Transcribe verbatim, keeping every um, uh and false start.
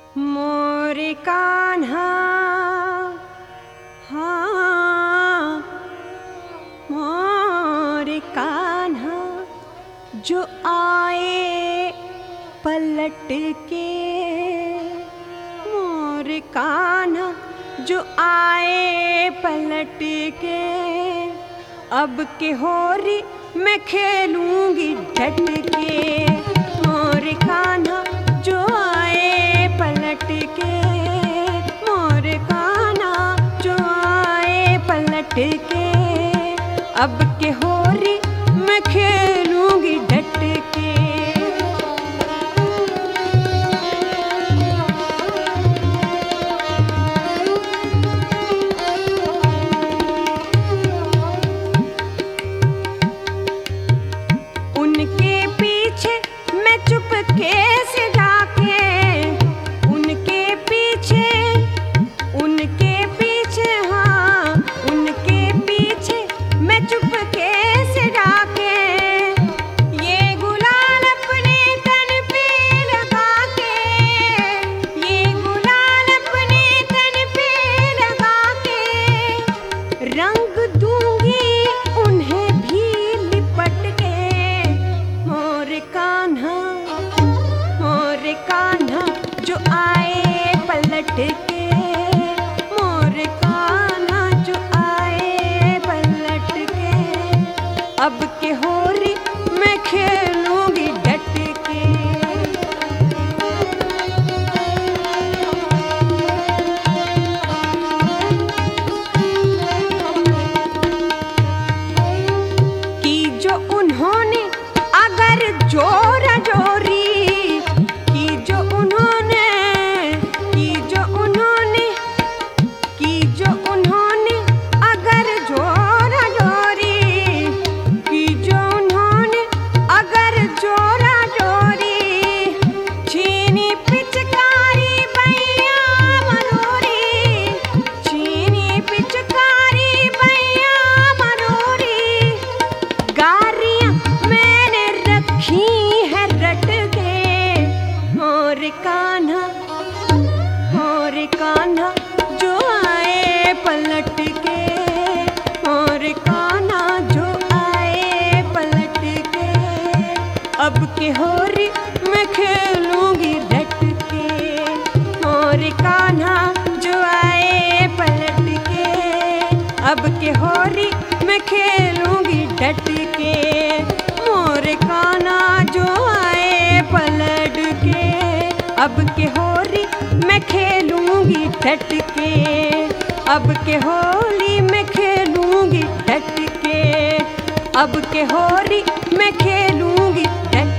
मोरे कान्हा, हाँ मोरे कान्हा, जो आए पलट के। मोरे कान्हा जो आए पलट के, अब के होरी मैं खेलूंगी डट के। मोरे कान्हा जो आए पलट के, मोरे कान्हा जो आए पलट के, अब के होरी मैं खेलूंगी डट के। उनके पीछे मैं चुपके से जाके, उनके पीछे उनके पीछे हाँ उनके पीछे मैं चुपके से जाके, ये गुलाल अपने तन पे लगा के, ये गुलाल अपने तन पे लगा के, रंग दूंगी उन्हें भी लिपट के। मोरे कान्हा, मोरे कान्हा जो आए पलट के, मोरे कान्हा जो आए पलट के, अब के होरी मैं खेलूंगी डट के। की जो उन्होंने अगर जोरा जोरी, की जो उन्होंने की जो उन्होंने की जो उन्होंने अगर जोरा जोरी, की जो उन्होंने अगर जोरा जोरी, छीनी पिचकारी बैया मरोरी, छीनी पिचकारी बैया मरोरी, गारियां मैंने रखी है रट के। मोरे कान्हा, मोरे कान्हा जो आए पलट के, मोरे कान्हा जो आए पलट के, अब के होरी मैं खेलूंगी डट के। मोरे कान्हा जो आए पलट के, अब के होरी मैं खेलूंगी डट के। मोरे कान्हा जो आए पलट के, अब के होरी मैं खेलूंगी डट के। अब के होली मैं खेलूंगी डट के, अब के होरी मैं खेलूंगी डट